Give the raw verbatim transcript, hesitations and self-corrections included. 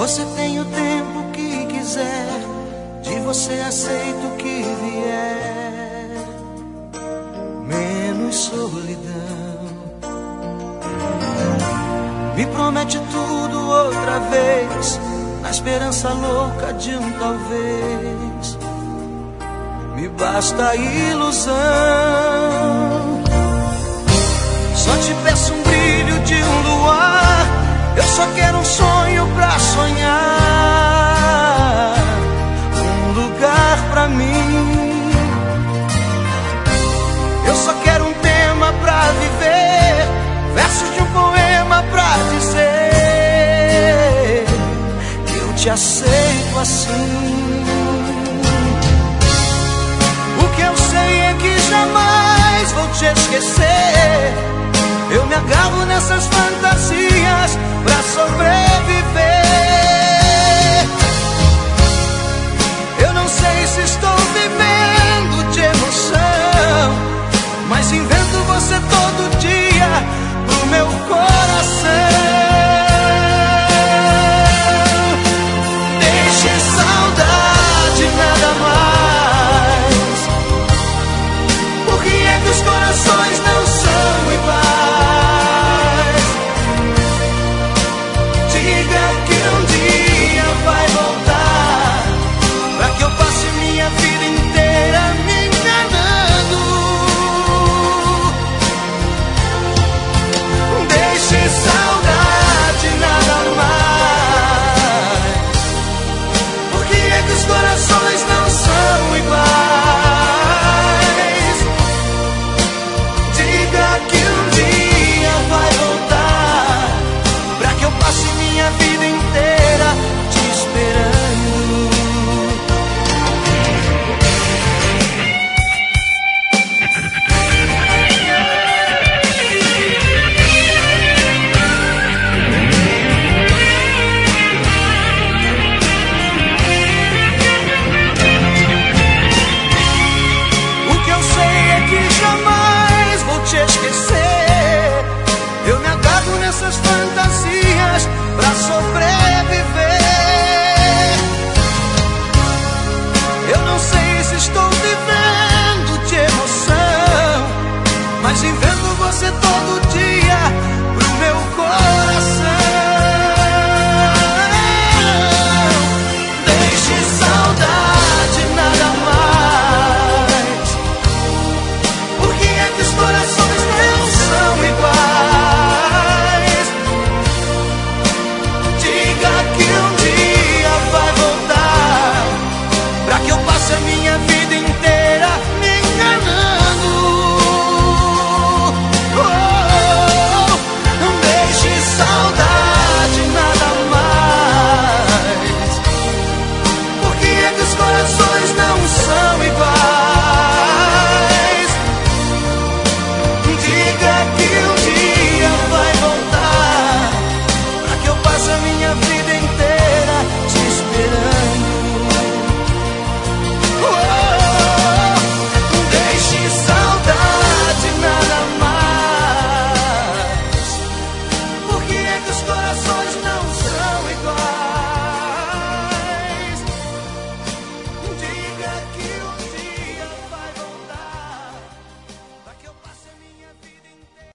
Você tem o tempo que quiser, de você aceito o que vier, menos solidão. Me promete tudo outra vez, na esperança louca de um talvez. Me basta a ilusão. Só te peço um brilho de um luar, eu só quero um sonho pra sonhar, um lugar pra mim. Eu só quero um tema pra viver, versos de um poema pra dizer que eu te aceito assim. O que eu sei é que jamais vou te esquecer. Eu me agarro nessas fantasias pra sobreviver.